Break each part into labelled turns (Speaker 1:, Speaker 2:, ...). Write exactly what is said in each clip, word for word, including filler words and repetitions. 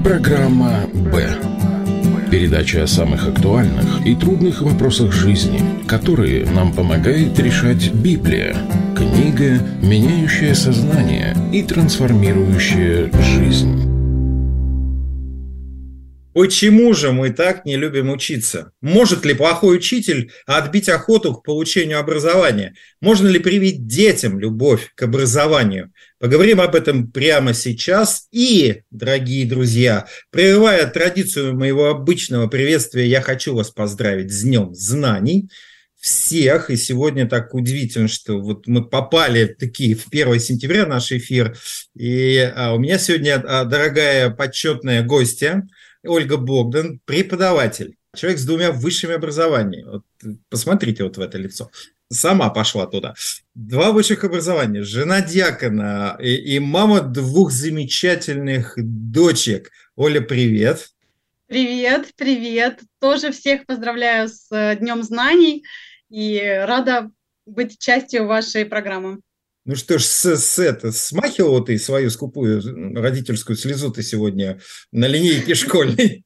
Speaker 1: Программа «Б». Передача о самых актуальных и трудных вопросах жизни, которые нам помогает решать Библия. Книга, меняющая сознание и трансформирующая жизнь.
Speaker 2: Почему же мы так не любим учиться? Может ли плохой учитель отбить охоту к получению образования? Можно ли привить детям любовь к образованию? Поговорим об этом прямо сейчас. И, дорогие друзья, прерывая традицию моего обычного приветствия, я хочу вас поздравить с Днем Знаний. Всех, и сегодня так удивительно, что вот мы попали такие в первое сентября наш эфир, и а, у меня сегодня а, дорогая почетная гостья Ольга Богдан, преподаватель, человек с двумя высшими образованиями. Вот, посмотрите вот в это лицо. Сама пошла туда. Два высших образования, жена диакона и, и мама двух замечательных дочек. Оля, привет.
Speaker 3: Привет, привет. Тоже всех поздравляю с Днем Знаний и рада быть частью вашей программы.
Speaker 2: Ну что ж, с, с это, смахивала ты свою скупую родительскую слезу ты сегодня на линейке школьной?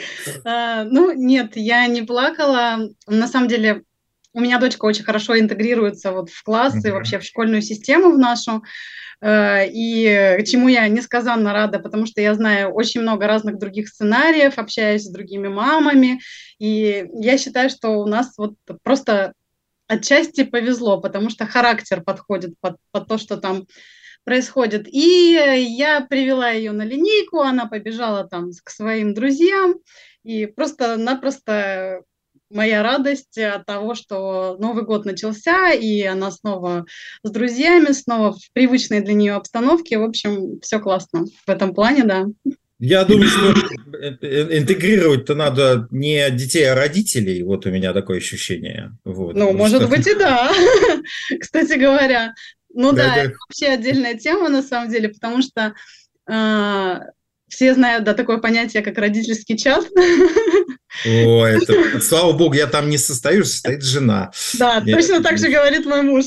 Speaker 3: Uh, ну, нет, я не плакала. На самом деле, у меня дочка очень хорошо интегрируется вот в класс uh-huh. и вообще в школьную систему в нашу. Uh, и чему я несказанно рада, потому что я знаю очень много разных других сценариев, общаюсь с другими мамами. И я считаю, что у нас вот просто отчасти повезло, потому что характер подходит под, под то, что там происходит. И я привела ее на линейку, она побежала там к своим друзьям, и просто-напросто моя радость от того, что Новый год начался, и она снова с друзьями, снова в привычной для нее обстановке. В общем, все классно в этом плане, да.
Speaker 2: Я думаю, что интегрировать-то надо не детей, а родителей. Вот у меня такое ощущение. Вот.
Speaker 3: Ну, может что... быть и да, кстати говоря. Ну да, да, да, это вообще отдельная тема на самом деле, потому что э, все знают, да, такое понятие, как родительский чат.
Speaker 2: О, это, слава богу, я там не состою, состоит жена.
Speaker 3: Да, я... точно так же говорит мой муж.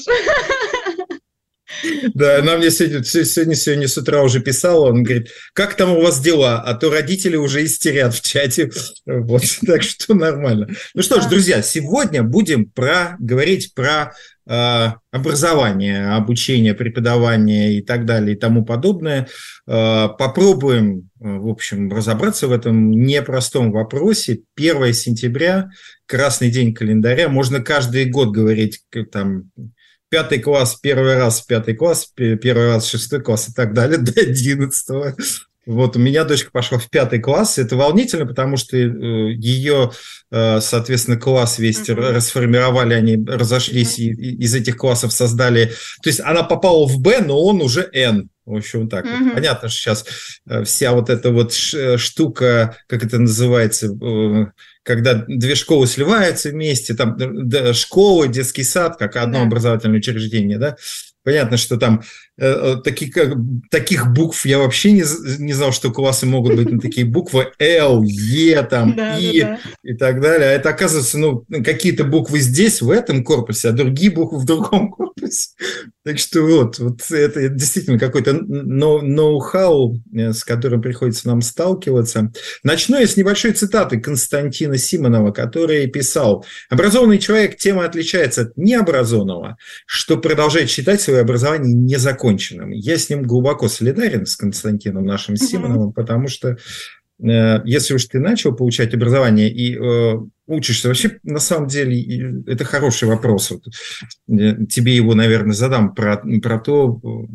Speaker 2: Да, она мне сегодня, сегодня, сегодня с утра уже писала, он говорит, как там у вас дела, а то родители уже истерят в чате, вот, так что нормально. Ну что ж, друзья, сегодня будем про, говорить про э, образование, обучение, преподавание и так далее и тому подобное. Э, попробуем, в общем, разобраться в этом непростом вопросе. первое сентября, красный день календаря, можно каждый год говорить, там... Пятый класс, первый раз пятый класс, первый раз шестой класс и так далее, до одиннадцатого. Вот у меня дочка пошла в пятый класс. Это волнительно, потому что ее, соответственно, класс весь uh-huh. расформировали, они разошлись uh-huh. и из этих классов создали... То есть она попала в Б, но он уже Н. В общем, так uh-huh. вот. Понятно, что сейчас вся вот эта вот штука, как это называется... когда две школы сливаются вместе, там школа, детский сад, как одно да. образовательное учреждение, да, понятно, что там э, таких, таких букв я вообще не, не знал, что классы могут быть на такие буквы Л, Е, там, да, И да, да. и так далее. А это, оказывается, ну, какие-то буквы здесь, в этом корпусе, а другие буквы в другом корпусе. Так что вот, вот это действительно какой-то ноу-хау, с которым приходится нам сталкиваться. Начну я с небольшой цитаты Константина Симонова, который писал: «Образованный человек тем и отличается от необразованного, что продолжает считать свое образование незаконченным». Я с ним глубоко солидарен, с Константином нашим Симоновым, mm-hmm. потому что э, если уж ты начал получать образование и э, учишься, вообще, на самом деле, это хороший вопрос. Вот, тебе его, наверное, задам про, про то,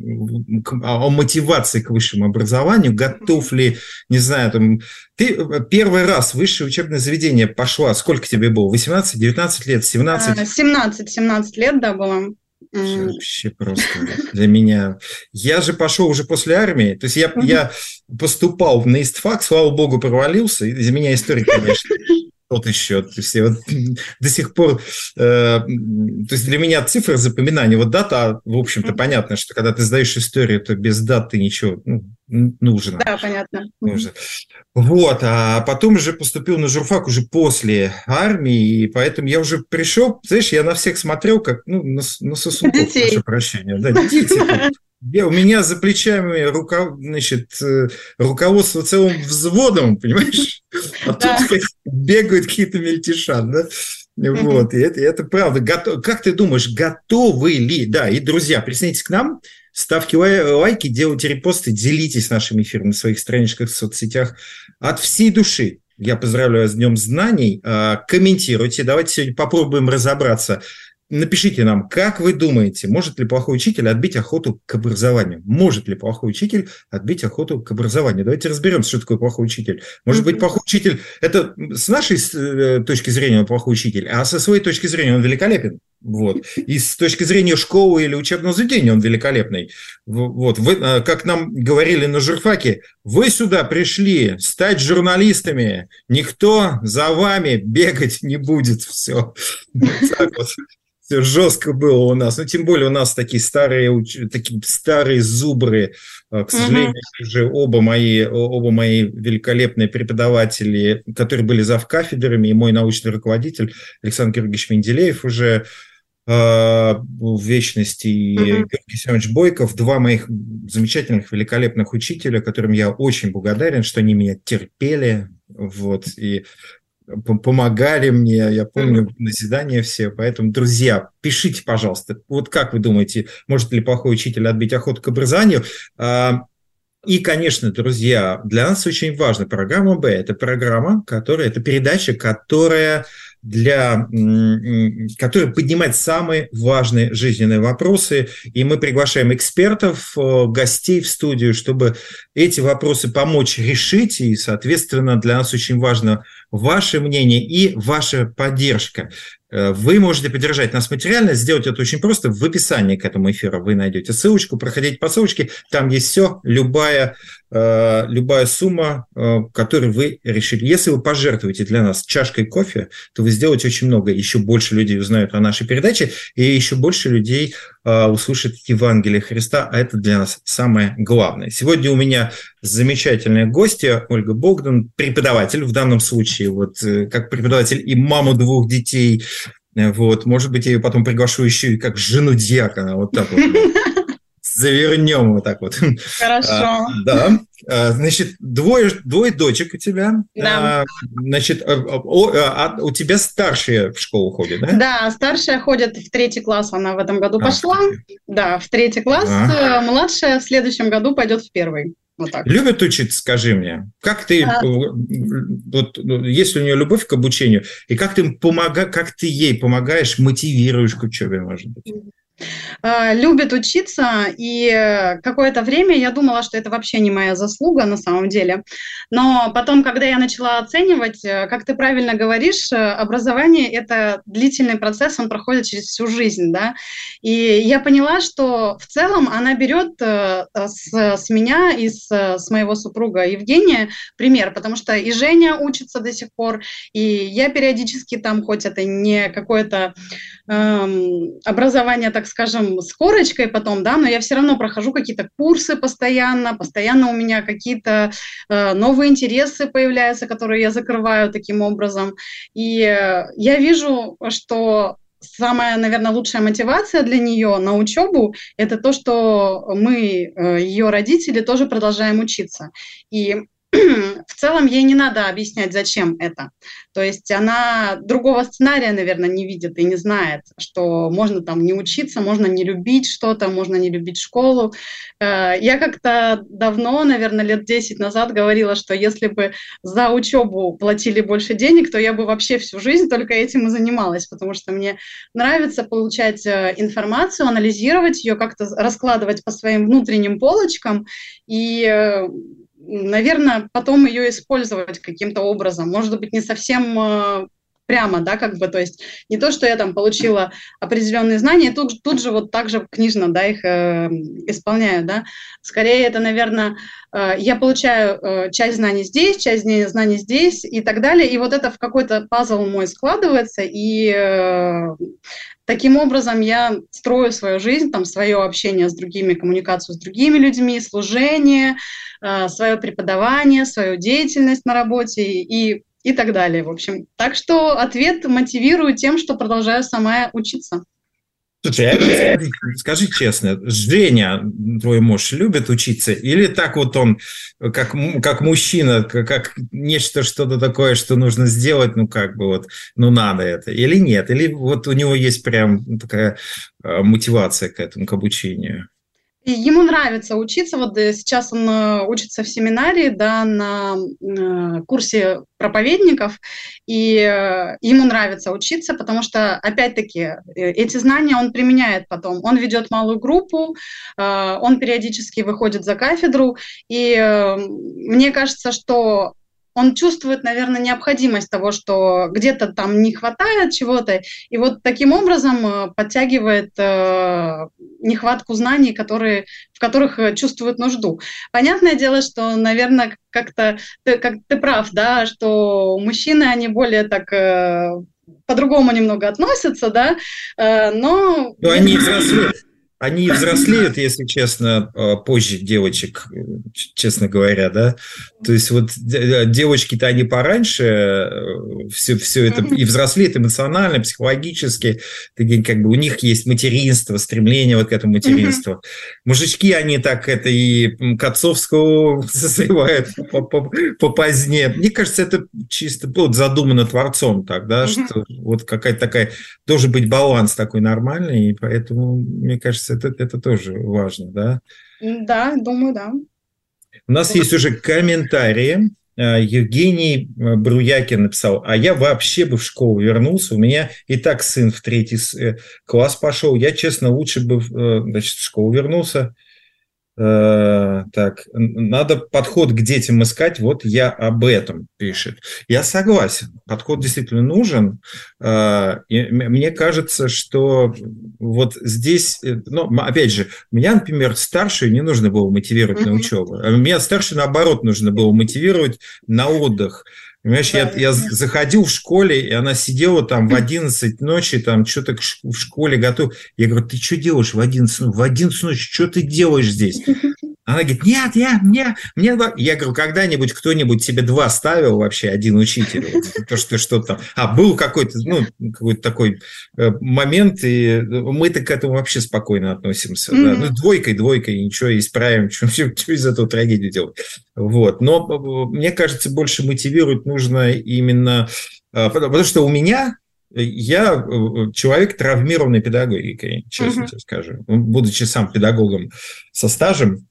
Speaker 2: о мотивации к высшему образованию. Готов ли, не знаю, там, ты первый раз в высшее учебное заведение пошла, сколько тебе было? восемнадцать-девятнадцать лет? семнадцать?
Speaker 3: семнадцать лет, да, было.
Speaker 2: Вообще просто для меня. Я же пошел уже после армии. То есть я, mm-hmm. я поступал на истфак, слава богу, провалился. Из меня история, конечно, тот еще. То есть я вот до сих пор... Э, то есть для меня цифра запоминания. Вот дата, в общем-то, mm-hmm. понятно, что когда ты сдаешь историю, то без даты ничего... Ну, нужно.
Speaker 3: Да, понятно.
Speaker 2: Нужно. Вот, а потом уже поступил на журфак уже после армии, и поэтому я уже пришел, знаешь, я на всех смотрел, как, ну, на, на сосунков, прошу прощения. Да, дети. Я, у меня за плечами рука, значит, руководство целым взводом, понимаешь? А тут бегают какие-то мельтешат, да? Вот, и это, и это правда. Готов, как ты думаешь, готовы ли? Да, и, друзья, присоединяйтесь к нам, ставьте лайки, делайте репосты, делитесь нашим эфиром на своих страничках в соцсетях от всей души. Я поздравляю с Днем Знаний. Комментируйте. Давайте сегодня попробуем разобраться. Напишите нам, как вы думаете, может ли плохой учитель отбить охоту к образованию? Может ли плохой учитель отбить охоту к образованию? Давайте разберемся, что такое плохой учитель. Может быть, плохой учитель – это с нашей точки зрения он плохой учитель, а со своей точки зрения он великолепен. Вот. И с точки зрения школы или учебного заведения он великолепный. Вот. Вы, как нам говорили на журфаке, вы сюда пришли стать журналистами, никто за вами бегать не будет. Все. Так вот. Все жестко было у нас. Ну, тем более у нас такие старые, такие старые зубры. К сожалению, uh-huh. уже оба мои, оба мои великолепные преподаватели, которые были завкафедрами, и мой научный руководитель Александр Георгиевич Менделеев уже э, в вечности, и uh-huh. Георгий Семенович Бойков, два моих замечательных, великолепных учителя, которым я очень благодарен, что они меня терпели, вот, и помогали мне, я помню назидания все, поэтому, друзья, пишите, пожалуйста, вот как вы думаете, может ли плохой учитель отбить охоту к образованию? И, конечно, друзья, для нас очень важна программа Б, это программа, которая, это передача, которая для, который поднимает самые важные жизненные вопросы, и мы приглашаем экспертов, гостей в студию, чтобы эти вопросы помочь решить, и, соответственно, для нас очень важно ваше мнение и ваша поддержка. Вы можете поддержать нас материально, сделать это очень просто. В описании к этому эфиру вы найдете ссылочку, проходите по ссылочке, там есть все, любая, любая сумма, которую вы решили. Если вы пожертвуете для нас чашкой кофе, то вы сделаете очень много, еще больше людей узнают о нашей передаче, и еще больше людей услышат Евангелие Христа, а это для нас самое главное. Сегодня у меня замечательная гостья Ольга Богдан, преподаватель, в данном случае, вот как преподаватель и маму двух детей, вот, может быть, я ее потом приглашу еще и как жену диакона, вот так вот. Завернем вот так вот.
Speaker 3: Хорошо.
Speaker 2: А, да. А, значит, двое, двое дочек у тебя.
Speaker 3: Да.
Speaker 2: А, значит, а, а, у тебя старшая в школу ходит, да?
Speaker 3: Да, старшая ходит в третий класс, она в этом году а, пошла. В да, в третий класс. А. Младшая в следующем году пойдет в первый. Вот так.
Speaker 2: Любит учиться, скажи мне. Как ты, а. вот, есть ли у нее любовь к обучению, и как ты, помога, как ты ей помогаешь, мотивируешь к учебе, может быть?
Speaker 3: Любит учиться, и какое-то время я думала, что это вообще не моя заслуга на самом деле. Но потом, когда я начала оценивать, как ты правильно говоришь, образование – это длительный процесс, он проходит через всю жизнь, да. И я поняла, что в целом она берет с, с меня и с, с моего супруга Евгения пример, потому что и Женя учится до сих пор, и я периодически там, хоть это не какое-то эм, образование, так скажем, с корочкой потом, да, но я все равно прохожу какие-то курсы постоянно, постоянно у меня какие-то э, новые интересы появляются, которые я закрываю таким образом. И э, я вижу, что самая, наверное, лучшая мотивация для нее на учебу – это то, что мы, э, ее родители, тоже продолжаем учиться. И в целом ей не надо объяснять, зачем это. То есть она другого сценария, наверное, не видит и не знает, что можно там не учиться, можно не любить что-то, можно не любить школу. Я как-то давно, наверное, лет десять назад говорила, что если бы за учебу платили больше денег, то я бы вообще всю жизнь только этим и занималась, потому что мне нравится получать информацию, анализировать ее, как-то раскладывать по своим внутренним полочкам и наверное, потом ее использовать каким-то образом, может быть, не совсем э, прямо, да, как бы, то есть не то, что я там получила определенные знания, тут, тут же вот так же книжно, да, их э, исполняю, да, скорее это, наверное, э, я получаю э, часть знаний здесь, часть знаний здесь и так далее, и вот это в какой-то пазл мой складывается, и э, таким образом я строю свою жизнь, там, свое общение с другими, коммуникацию с другими людьми, служение, свое преподавание, свою деятельность на работе и, и так далее, в общем. Так что ответ мотивирую тем, что продолжаю сама учиться.
Speaker 2: Слушай, а скажи, скажи честно, Женя, твой муж, любит учиться? Или так вот он, как, как мужчина, как, как нечто, что-то такое, что нужно сделать, ну как бы вот, ну надо это? Или нет? Или вот у него есть прям такая мотивация к этому, к обучению?
Speaker 3: И ему нравится учиться. Вот сейчас он учится в семинарии, да, на э, курсе проповедников, и э, ему нравится учиться, потому что, опять-таки, эти знания он применяет потом. Он ведет малую группу, э, он периодически выходит за кафедру, и э, мне кажется, что он чувствует, наверное, необходимость того, что где-то там не хватает чего-то, и вот таким образом подтягивает э, нехватку знаний, которые, в которых чувствует нужду. Понятное дело, что, наверное, как-то ты, как ты прав, да, что мужчины, они более так э, по-другому немного относятся, да, э, но...
Speaker 2: Но они взрослеют. Они взрослеют, если честно, позже девочек, честно говоря, да. То есть вот девочки-то они пораньше все, все это и взрослеют эмоционально, психологически, как бы у них есть материнство, стремление вот к этому материнству. Мужички, они так это и к отцовскому созревают попозднее. Мне кажется, это чисто вот задумано Творцом так, да, что вот какая-то такая, должен быть баланс такой нормальный, и поэтому, мне кажется, Это, это тоже важно, да?
Speaker 3: Да, думаю, да.
Speaker 2: У нас есть уже комментарии. Евгений Бруякин написал: а я вообще бы в школу вернулся, у меня и так сын в третий класс пошел, я, честно, лучше бы, значит, в школу вернулся. Так, надо подход к детям искать, вот я об этом пишет. Я согласен, подход действительно нужен. И мне кажется, что вот здесь, ну, опять же, меня, например, старшую не нужно было мотивировать mm-hmm. на учебу, а меня старшую, наоборот, нужно было мотивировать на отдых. Понимаешь, да, я, я заходил в школе, и она сидела там в одиннадцать ночи, там что-то в школе готов. Я говорю: ты что делаешь в одиннадцать, в одиннадцать ночи, что ты делаешь здесь? Она говорит: нет, я, мне, мне два. Я говорю: когда-нибудь кто-нибудь тебе два ставил вообще, один учитель? То, что что-то там. А был какой-то, ну, какой-то такой момент, и мы-то к этому вообще спокойно относимся. Mm-hmm. Да? Ну, двойкой, двойкой, ничего, исправим, что, что из этого трагедию делать. Вот. Но, мне кажется, больше мотивировать нужно именно... Потому что у меня... Я человек, травмированный педагогикой, честно uh-huh. тебе скажу. Будучи сам педагогом со стажем,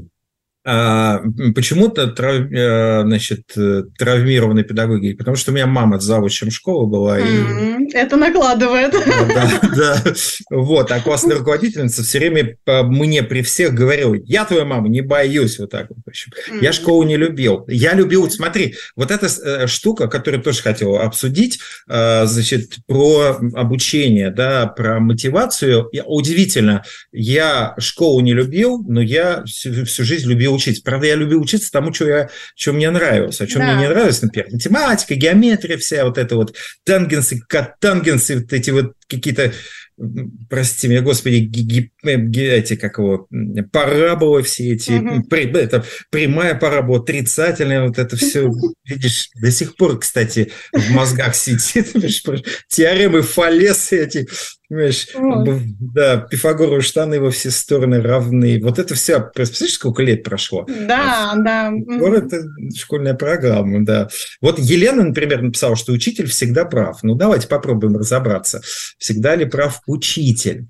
Speaker 2: почему-то значит, травмированной педагогикой, потому что у меня мама завучем школы была.
Speaker 3: Mm-hmm. И... Это накладывает.
Speaker 2: Да, да. Вот, а классная руководительница все время мне при всех говорила: я твою маму не боюсь, вот так вот. В общем. Mm-hmm. Я школу не любил. Я любил, смотри, вот эта штука, которую тоже хотел обсудить, значит, про обучение, да, про мотивацию. Удивительно, я школу не любил, но я всю, всю жизнь любил учиться. Правда, я любил учиться тому, что, я, что мне нравилось. А что да. мне не нравилось, например, математика, геометрия, вся вот эта вот тангенсы, катангенсы, вот эти вот какие-то, прости меня, господи, ги, ги, эти, как его, параболы все эти, угу. при, это, прямая парабола, отрицательная, вот это все, видишь, до сих пор, кстати, в мозгах сидит, теоремы Фалеса эти, понимаешь, да, Пифагоровы штаны во все стороны равны. Вот это все, представляешь, сколько лет прошло?
Speaker 3: Да, да.
Speaker 2: Вот это школьная программа, да. Вот Елена, например, написала, что учитель всегда прав. Ну, давайте попробуем разобраться. Всегда ли прав учитель?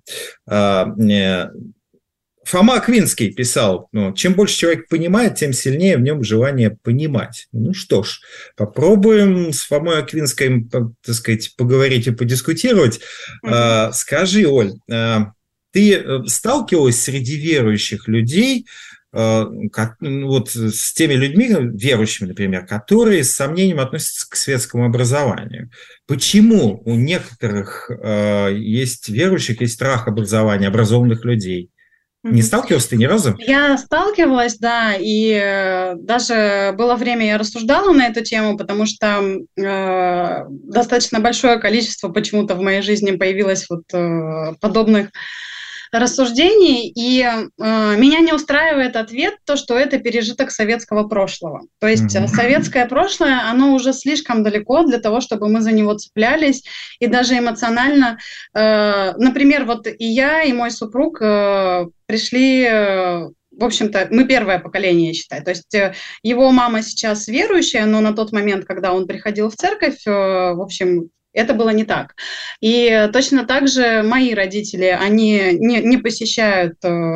Speaker 2: Фома Аквинский писал: ну, чем больше человек понимает, тем сильнее в нем желание понимать. Ну что ж, попробуем с Фомой Аквинским, так сказать, поговорить и подискутировать. Mm-hmm. Скажи, Оль, ты сталкивалась среди верующих людей, как, вот с теми людьми, верующими, например, которые с сомнением относятся к светскому образованию? Почему у некоторых есть верующих, есть страх образования, образованных людей? Не сталкивалась ты ни разу?
Speaker 3: Я сталкивалась, да, и э, даже было время, я рассуждала на эту тему, потому что э, достаточно большое количество почему-то в моей жизни появилось вот э, подобных рассуждений, и э, меня не устраивает ответ, то, что это пережиток советского прошлого. То есть mm-hmm. советское прошлое, оно уже слишком далеко для того, чтобы мы за него цеплялись, и даже эмоционально. Э, например, вот и я, и мой супруг э, пришли... Э, В общем-то, мы первое поколение, я считаю. То есть его мама сейчас верующая, но на тот момент, когда он приходил в церковь, в общем, это было не так. И точно так же мои родители, они не, не посещают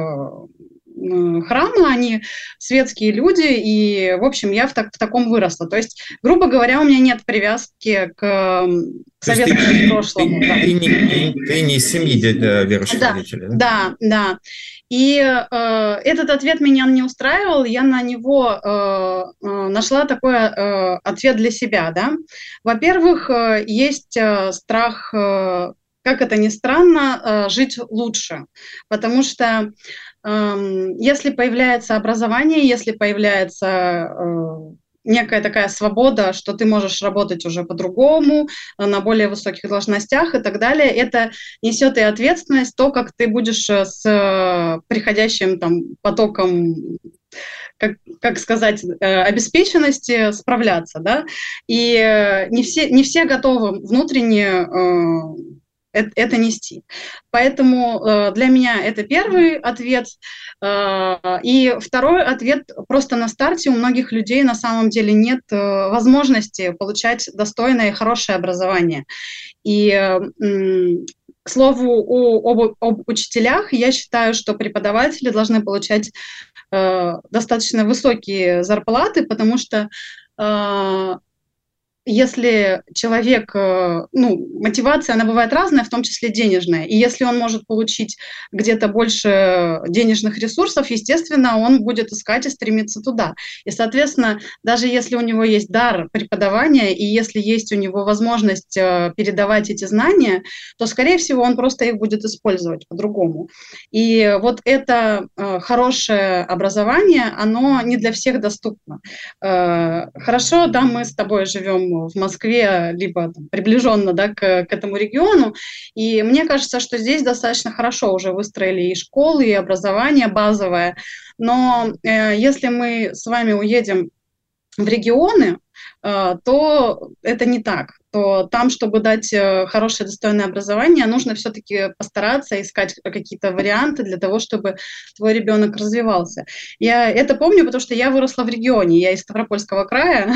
Speaker 3: храмы, они светские люди, и, в общем, я в, так, в таком выросла. То есть, грубо говоря, у меня нет привязки к советскому прошлому.
Speaker 2: Ты,
Speaker 3: да.
Speaker 2: ты, не, ты, ты не из семьи верующих
Speaker 3: да,
Speaker 2: родителей, да?
Speaker 3: Да, да. И э, этот ответ меня не устраивал, я на него э, э, нашла такой э, ответ для себя. Да? Во-первых, э, есть э, страх, э, как это ни странно, э, жить лучше, потому что э, если появляется образование, если появляется... Э, некая такая свобода, что ты можешь работать уже по-другому, на более высоких должностях и так далее. Это несет и ответственность, то, как ты будешь с приходящим там потоком, как, как сказать, обеспеченности справляться, да. И не все, не все готовы внутренне это, это нести. Поэтому э, для меня это первый ответ. Э, и второй ответ, просто на старте у многих людей на самом деле нет э, возможности получать достойное и хорошее образование. И, э, к слову, о, об, об учителях, я считаю, что преподаватели должны получать э, достаточно высокие зарплаты, потому что э, если человек, ну, мотивация, она бывает разная, в том числе денежная, и если он может получить где-то больше денежных ресурсов, естественно, он будет искать и стремиться туда. И, соответственно, даже если у него есть дар преподавания, и если есть у него возможность передавать эти знания, то, скорее всего, он просто их будет использовать по-другому. И вот это хорошее образование, оно не для всех доступно. Хорошо, да, мы с тобой живем в Москве, либо там, приближенно, да, к, к этому региону. И мне кажется, что здесь достаточно хорошо уже выстроили и школы, и образование базовое. Но э, если мы с вами уедем в регионы, э, то это не так. То там, чтобы дать хорошее, достойное образование, нужно все-таки постараться искать какие-то варианты для того, чтобы твой ребенок развивался. Я это помню, потому что я выросла в регионе, я из Ставропольского края.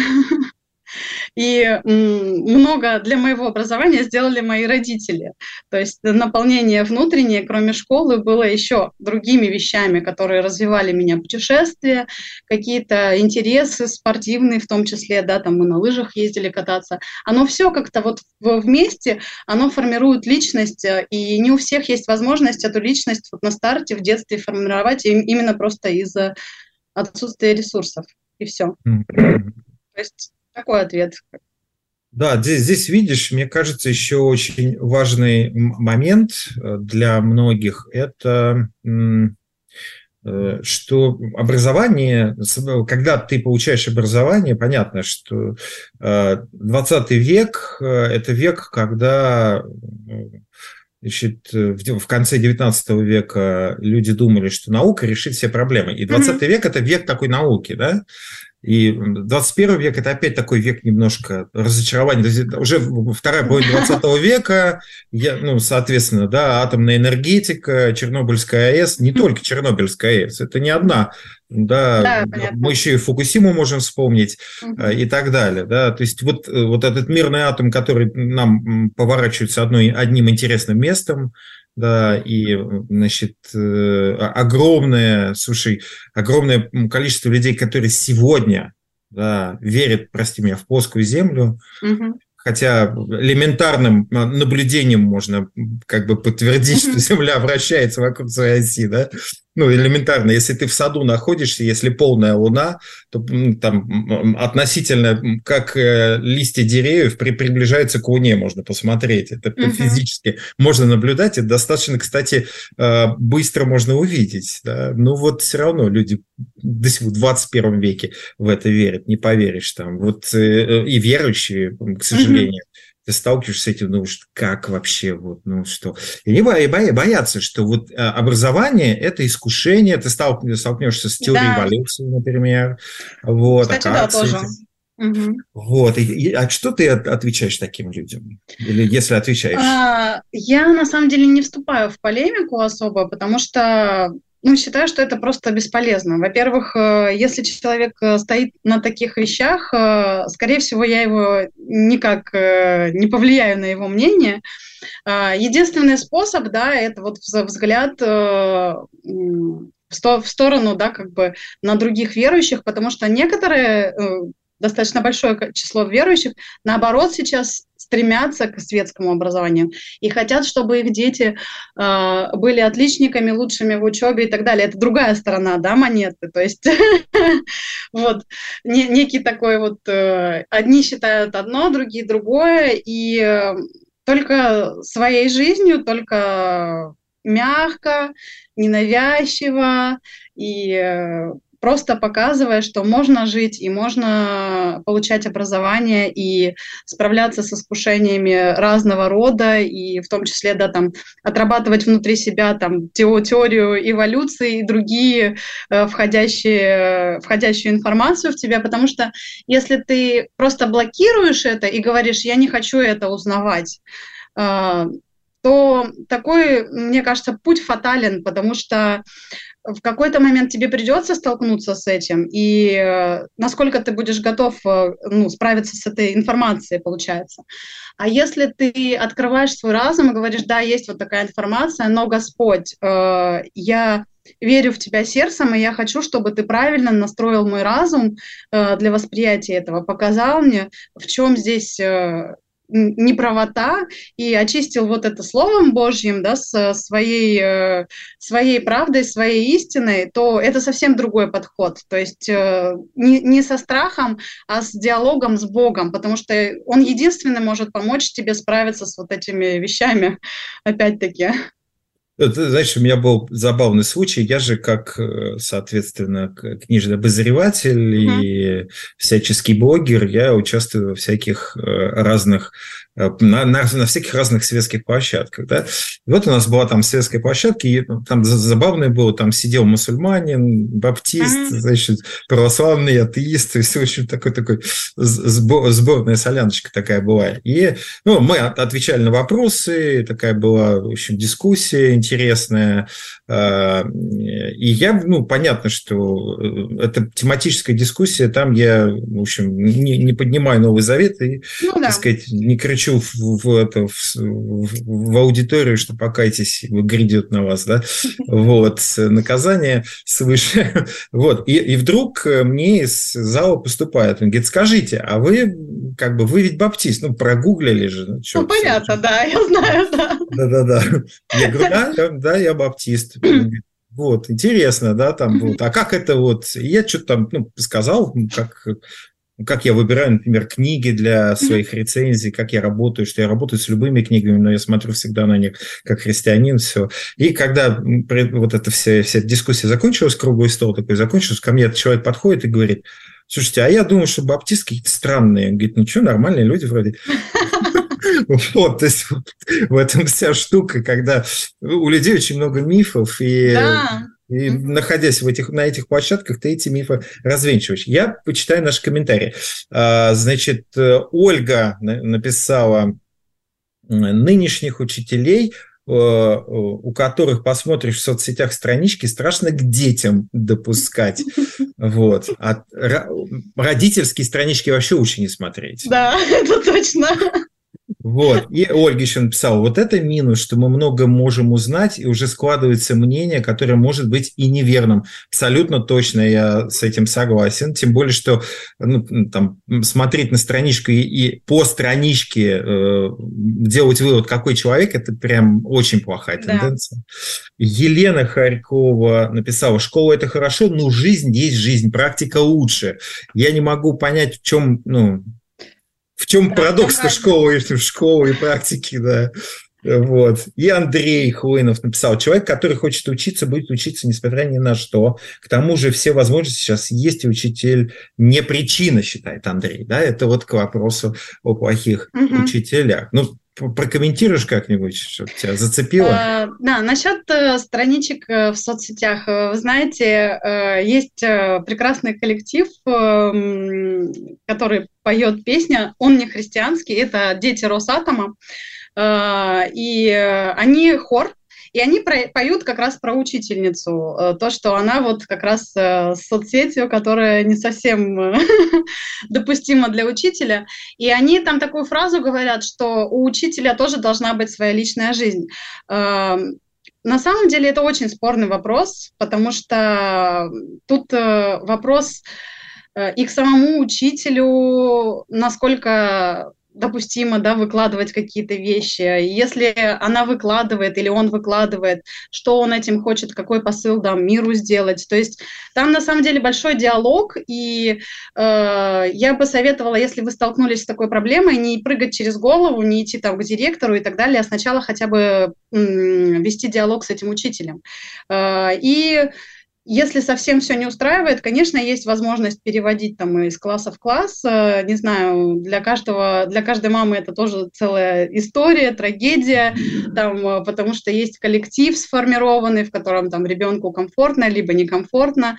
Speaker 3: И много для моего образования сделали мои родители. То есть наполнение внутреннее, кроме школы, было еще другими вещами, которые развивали меня: путешествия, какие-то интересы спортивные, в том числе, да, там мы на лыжах ездили кататься. Оно все как-то вот вместе, оно формирует личность, и не у всех есть возможность эту личность вот на старте, в детстве формировать именно просто из-за отсутствия ресурсов, и все. То есть такой ответ.
Speaker 2: Да, здесь, здесь, видишь, мне кажется, еще очень важный момент для многих – это что образование, когда ты получаешь образование, понятно, что двадцатый век – это век, когда… Значит, в конце девятнадцатого века люди думали, что наука решит все проблемы. И двадцатый mm-hmm. век – это век такой науки, да? И двадцать первый век – это опять такой век немножко разочарования. То есть уже вторая половина двадцатого века, я, ну, соответственно, да, атомная энергетика, Чернобыльская АЭС, не только Чернобыльская АЭС, это не одна. Да, да, мы еще и Фукусиму можем вспомнить, угу. и так далее. Да. То есть вот, вот этот мирный атом, который нам поворачивается одной, одним интересным местом, да, и, значит, огромное, слушай, огромное количество людей, которые сегодня, да, верят, прости меня, в плоскую землю, угу. хотя элементарным наблюдением можно как бы подтвердить, что Земля вращается вокруг своей оси, да. Ну, элементарно, если ты в саду находишься, если полная луна, то там относительно, как листья деревьев при, приближаются к луне, можно посмотреть. Это uh-huh. физически можно наблюдать. Это достаточно, кстати, быстро можно увидеть. Да? Но вот все равно люди до сих пор в двадцать первом веке в это верят, не поверишь. Там. Вот, и верующие, к сожалению. Uh-huh. ты сталкиваешься с этим, ну, как вообще, вот, ну, что. И они боя, боятся, что вот образование – это искушение, ты столкнешься с теорией да. эволюции, например. Вот,
Speaker 3: кстати, а да, тоже. Угу.
Speaker 2: Вот, и, и, а что ты отвечаешь таким людям? Или если отвечаешь?
Speaker 3: А, я, на самом деле, не вступаю в полемику особо, потому что ну, считаю, что это просто бесполезно. Во-первых, если человек стоит на таких вещах, скорее всего, я его никак не повлияю на его мнение. Единственный способ, да, это вот взгляд в сторону, да, как бы на других верующих, потому что некоторые, достаточно большое число верующих, наоборот, сейчас стремятся к светскому образованию и хотят, чтобы их дети э, были отличниками, лучшими в учебе и так далее. Это другая сторона, да, монеты. То есть вот некий такой вот... Одни считают одно, другие другое, и только своей жизнью, только мягко, ненавязчиво и... просто показывая, что можно жить и можно получать образование и справляться с искушениями разного рода, и в том числе, да, там, отрабатывать внутри себя там, теорию эволюции и другие э, входящие, входящую информацию в тебя, потому что если ты просто блокируешь это и говоришь, я не хочу это узнавать, э, то такой, мне кажется, путь фатален, потому что в какой-то момент тебе придется столкнуться с этим, и э, насколько ты будешь готов э, ну, справиться с этой информацией, получается. А если ты открываешь свой разум и говоришь, да, есть вот такая информация, но, Господь, э, я верю в тебя сердцем, и я хочу, чтобы ты правильно настроил мой разум э, для восприятия этого, показал мне, в чем здесь... Э, неправота, и очистил вот это Словом Божьим, да, с своей, своей правдой, своей истиной, то это совсем другой подход. То есть не, не со страхом, а с диалогом с Богом, потому что Он единственный может помочь тебе справиться с вот этими вещами, опять-таки.
Speaker 2: Ты знаешь, у меня был забавный случай. Я же, как, соответственно, книжный обозреватель mm-hmm. и всяческий блогер, я участвую во всяких разных, на, на, на всяких разных светских площадках. Да? И вот у нас была там светская площадка, и там забавное было, там сидел мусульманин, баптист, mm-hmm. значит, православный, атеист, и все, в общем, такой-такой сборная соляночка такая была. И ну, мы отвечали на вопросы, такая была, в общем, дискуссия интересная. И я, ну, понятно, что это тематическая дискуссия, там я, в общем, не, не поднимаю Новый Завет и, ну, да. так сказать, не кричу в, в, это, в, в аудиторию, что покайтесь, грядет на вас, да, вот, наказание свыше. Вот, и, и вдруг мне из зала поступает, он говорит, скажите, а вы, как бы, вы ведь баптист, ну, прогуглили же. Ну,
Speaker 3: ну понятно, все, да, я знаю, да.
Speaker 2: Да-да-да. Я говорю, да, я, да, я баптист. Вот, интересно, да, там, вот. А как это вот, я что-то там, ну, сказал, как, как я выбираю, например, книги для своих рецензий, как я работаю, что я работаю с любыми книгами, но я смотрю всегда на них как христианин, все. И когда вот эта вся, вся дискуссия закончилась, круглый стол такой закончился, ко мне этот человек подходит и говорит, слушайте, а я думаю, что баптисты какие-то странные. Он говорит, ну что, нормальные люди вроде. Вот, то есть вот в этом вся штука, когда у людей очень много мифов, и, да. и находясь в этих, на этих площадках, ты эти мифы развенчиваешь. Я почитаю наши комментарии. Значит, Ольга написала, нынешних учителей, у которых посмотришь в соцсетях странички, страшно к детям допускать. Вот. А родительские странички вообще лучше не смотреть.
Speaker 3: Да, это точно.
Speaker 2: Вот. И Ольга еще написала, вот это минус, что мы много можем узнать, и уже складывается мнение, которое может быть и неверным. Абсолютно точно я с этим согласен. Тем более, что ну, там, смотреть на страничку и, и по страничке э, делать вывод, какой человек, это прям очень плохая тенденция. Да. Елена Харькова написала, школа – это хорошо, но жизнь есть жизнь, практика лучше. Я не могу понять, в чем... Ну, В чем да, парадокс-то школы, школы и практики, да. Вот. И Андрей Хлынов написал: человек, который хочет учиться, будет учиться несмотря ни на что. К тому же все возможности сейчас есть, и учитель не причина, считает Андрей. Да? Это вот к вопросу о плохих угу. учителях. Ну, прокомментируешь как-нибудь, что тебя зацепило?
Speaker 3: А, да, насчет э, страничек э, в соцсетях. Вы знаете, э, есть э, прекрасный коллектив, э, который поет песню «Он не христианский». Это дети Росатома. Э, и э, они хор. И они про, поют как раз про учительницу, э, то, что она вот как раз э, с соцсетью, которая не совсем э, допустима для учителя. И они там такую фразу говорят, что у учителя тоже должна быть своя личная жизнь. Э, на самом деле это очень спорный вопрос, потому что тут э, вопрос э, и к самому учителю, насколько допустимо, да, выкладывать какие-то вещи. Если она выкладывает или он выкладывает, что он этим хочет, какой посыл, да, миру сделать. То есть там на самом деле большой диалог, и э, я бы советовала, если вы столкнулись с такой проблемой, не прыгать через голову, не идти там к директору и так далее, а сначала хотя бы м, вести диалог с этим учителем. Э, и Если совсем все не устраивает, конечно, есть возможность переводить там из класса в класс. Не знаю, для каждого, для каждой мамы это тоже целая история, трагедия, там, потому что есть коллектив сформированный, в котором там ребенку комфортно, либо некомфортно.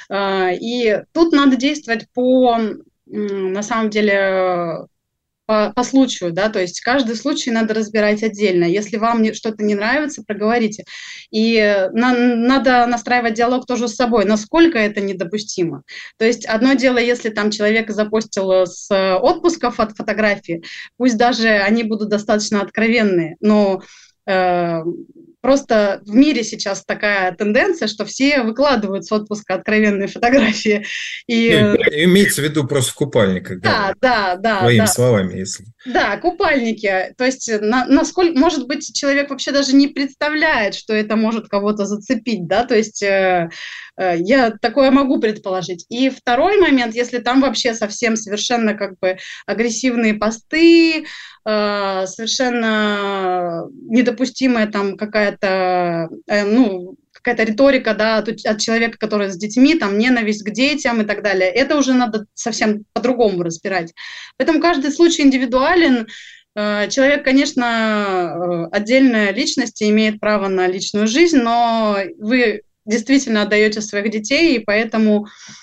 Speaker 3: И тут надо действовать по, на самом деле, По, по случаю, да, то есть каждый случай надо разбирать отдельно. Если вам не, что-то не нравится, проговорите. И на, надо настраивать диалог тоже с собой, насколько это недопустимо. То есть одно дело, если там человек запостил с отпусков от фотографии, пусть даже они будут достаточно откровенные, но э, просто в мире сейчас такая тенденция, что все выкладывают с отпуска откровенные фотографии. И...
Speaker 2: Ну, имеется в виду просто в купальниках.
Speaker 3: Да, да, да.
Speaker 2: Своими
Speaker 3: да.
Speaker 2: словами, если...
Speaker 3: Да, купальники. То есть, на, насколько, может быть, человек вообще даже не представляет, что это может кого-то зацепить, да, то есть э, э, я такое могу предположить. И второй момент, если там вообще совсем совершенно как бы агрессивные посты, э, совершенно недопустимая там какая-то, э, ну, какая-то риторика, да, от, от человека, который с детьми, там, ненависть к детям и так далее. Это уже надо совсем по-другому разбирать. Поэтому каждый случай индивидуален. Человек, конечно, отдельная личность и имеет право на личную жизнь, но вы действительно отдаете своих детей, и поэтому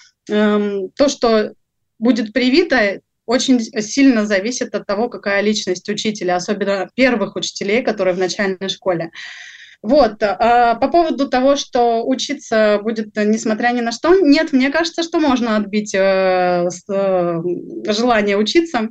Speaker 3: эм, то, что будет привито, очень сильно зависит от того, какая личность учителя, особенно первых учителей, которые в начальной школе. Вот, а по поводу того, что учиться будет несмотря ни на что, нет, мне кажется, что можно отбить э, с, э, желание учиться.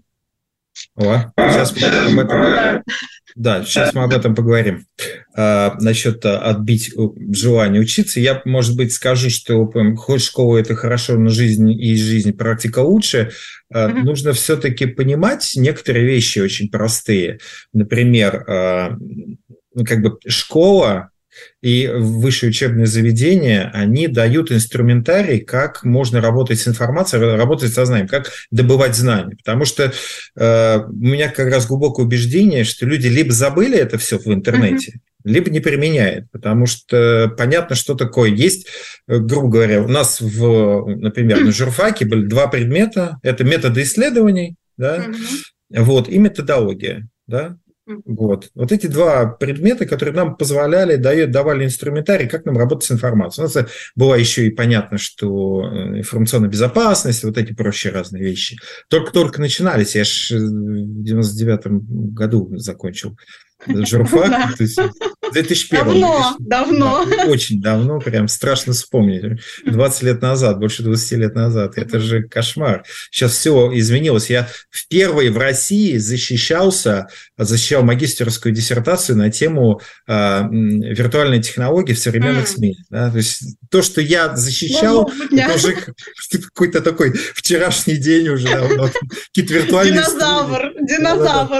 Speaker 2: О, сейчас мы об этом, да. Да, сейчас мы об этом поговорим. А, насчет отбить желание учиться. Я, может быть, скажу, что хоть школа – это хорошо, но жизнь и жизнь практика лучше. А, mm-hmm. Нужно все-таки понимать некоторые вещи очень простые. Например, а, ну, как бы школа и высшие учебные заведения, они дают инструментарий, как можно работать с информацией, работать со знанием, как добывать знания. Потому что э, у меня как раз глубокое убеждение, что люди либо забыли это все в интернете, mm-hmm. либо не применяют. Потому что понятно, что такое. Есть, грубо говоря, у нас, в, например, на журфаке были два предмета. Это методы исследований, да, mm-hmm. вот, и методология, да. Вот. вот эти два предмета, которые нам позволяли, давали инструментарий, как нам работать с информацией. У нас было еще и понятно, что информационная безопасность, вот эти прочие разные вещи. Только-только начинались. Я же в девяносто девятом году закончил журфак. То есть в две тысячи первом.
Speaker 3: Давно, давно.
Speaker 2: Да, очень давно, прям страшно вспомнить. двадцать лет назад, больше двадцати лет назад. Это же кошмар. Сейчас все изменилось. Я впервые в России защищался, защищал магистерскую диссертацию на тему э, виртуальной технологии в современных СМИ. Да? То есть то, что я защищал, это уже какой-то такой вчерашний день уже давно. Какие-то виртуальные
Speaker 3: Динозавр, динозавр.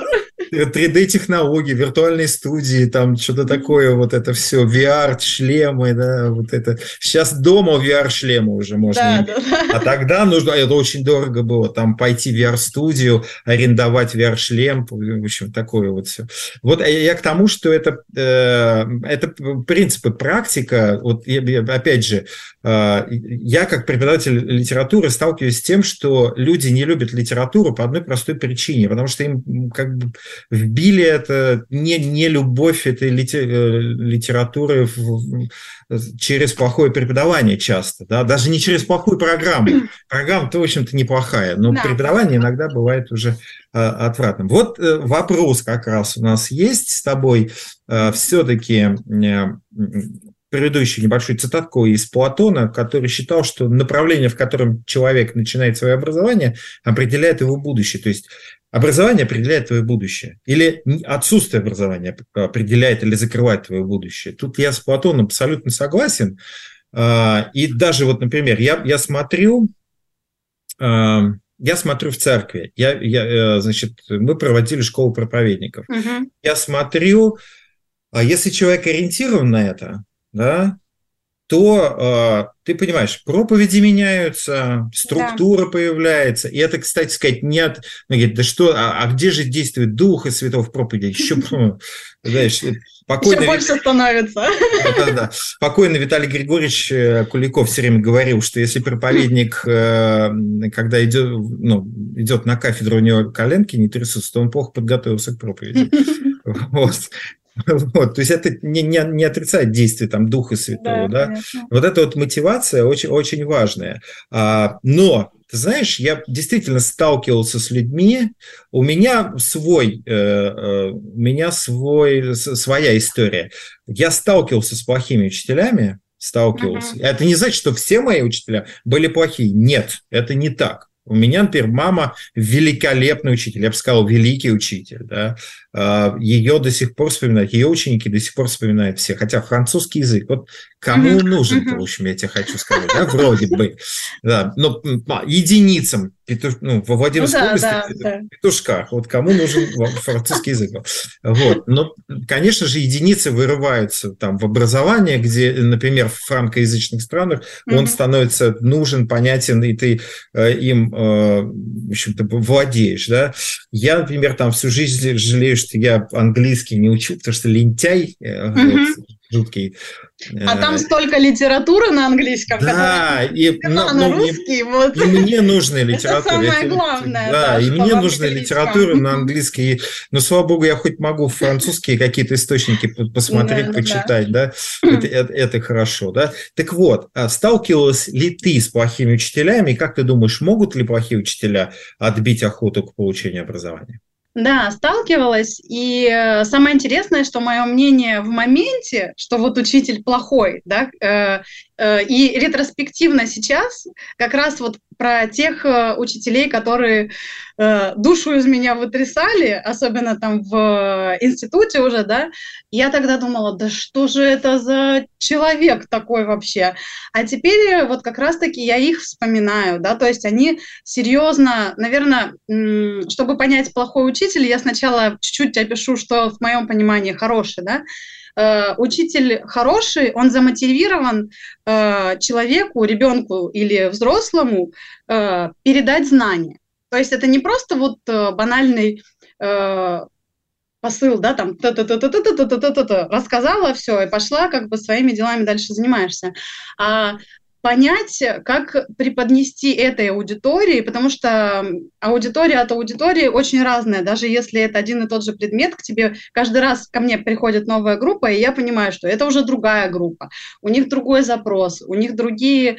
Speaker 2: три дэ-технологии, виртуальные студии, там что-то такое, вот это все, ви ар-шлемы, да, вот это. Сейчас дома ви ар-шлемы уже можно
Speaker 3: Да,
Speaker 2: иметь.
Speaker 3: да, да.
Speaker 2: А тогда нужно, это очень дорого было, там пойти в ви ар-студию, арендовать ви ар-шлем, в общем, такое вот все. Вот я к тому, что это, это принципы, практика, вот опять же, я как преподаватель литературы сталкиваюсь с тем, что люди не любят литературу по одной простой причине, потому что им как бы вбили это не, не любовь этой литературы в, через плохое преподавание часто, да? Даже не через плохую программу. Программа-то, в общем-то, неплохая, но да. Преподавание иногда бывает уже а, отвратным. Вот а, вопрос как раз у нас есть с тобой. А, все-таки а, предыдущую небольшую цитатку из Платона, который считал, что направление, в котором человек начинает свое образование, определяет его будущее. То есть образование определяет твое будущее. Или отсутствие образования определяет или закрывает твое будущее. Тут я с Платоном абсолютно согласен. И даже вот, например, я, я смотрю... Я смотрю в церкви. Я, я, значит, мы проводили школу проповедников. Угу. Я смотрю, если человек ориентирован на это, да, то э, ты понимаешь, проповеди меняются, структура да. появляется. И это, кстати сказать, нет... Ну, говорит, да что, а, а где же действует Дух и Святого в проповеди? Еще, знаешь, покойный...
Speaker 3: Еще больше становится.
Speaker 2: Да, да. Покойный Виталий Григорьевич Куликов все время говорил, что если проповедник, когда идет, ну, идет на кафедру, у него коленки не трясутся, то он плохо подготовился к проповеди. Вот. Вот, то есть это не, не, не отрицает действие там, Духа Святого, да, да? Вот эта вот мотивация очень, очень важная. А, но, ты знаешь, я действительно сталкивался с людьми, у меня свой, э, э, у меня свой, своя история. Я сталкивался с плохими учителями, сталкивался. Uh-huh. Это не значит, что все мои учителя были плохие. Нет, это не так. У меня, например, мама великолепный учитель, я бы сказал, великий учитель. Да? Ее до сих пор вспоминают, ее ученики до сих пор вспоминают все. Хотя французский язык, вот кому mm-hmm. нужен-то, в общем, я тебе хочу сказать, да, вроде бы. Да, но единицам, петуш, ну, во Владимирской ну, области, да, да. петушках, вот кому нужен французский язык. Вот. Но, конечно же, единицы вырываются там в образование, где, например, в франкоязычных странах mm-hmm. он становится нужен, понятен, и ты э, им, э, в общем-то, владеешь. Да? Я, например, там всю жизнь жалею, что я английский не учу, потому что лентяй, э, mm-hmm. вот, жуткий.
Speaker 3: А там столько литературы на английском.
Speaker 2: Да, и,
Speaker 3: но, на
Speaker 2: но,
Speaker 3: русский, вот.
Speaker 2: И мне нужна литература.
Speaker 3: Это самое я, главное.
Speaker 2: Да,
Speaker 3: да,
Speaker 2: и мне нужна литература на английский. Но, слава богу, я хоть могу французские какие-то источники посмотреть, да, почитать, да, да? Это, это, это хорошо, да. Так вот, сталкивалась ли ты с плохими учителями, и как ты думаешь, могут ли плохие учителя отбить охоту к получению образования?
Speaker 3: Да, сталкивалась, и э, самое интересное, что мое мнение в моменте, что вот учитель плохой, да, э, э, и ретроспективно сейчас как раз вот про тех э, учителей, которые э, душу из меня вытрясали, особенно там в институте уже, да, я тогда думала, да что же это за человек такой вообще? А теперь вот как раз-таки я их вспоминаю, да, то есть они серьезно, наверное, м- чтобы понять плохой учитель, я сначала чуть-чуть опишу, что в моем понимании хороший, да. Э, учитель хороший, он замотивирован э, человеку, ребенку или взрослому э, передать знания. То есть это не просто вот э, банальный э, посыл, да, там та-та-та-та-та-та-та-та-та, рассказала все и пошла, как бы своими делами дальше занимаешься. А понять, как преподнести этой аудитории, потому что аудитория от аудитории очень разная, даже если это один и тот же предмет, к тебе каждый раз ко мне приходит новая группа, и я понимаю, что это уже другая группа, у них другой запрос, у них другие,